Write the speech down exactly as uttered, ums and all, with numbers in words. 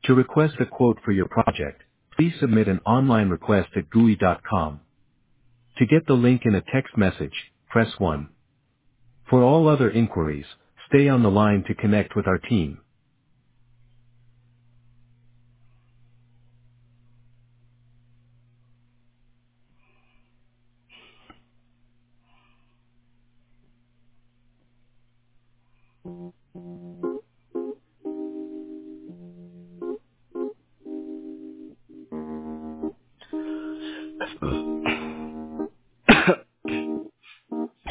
To request a quote for your project, please submit an online request at G U I dot com. To get the link in a text message, press one. For all other inquiries, stay on the line to connect with our team.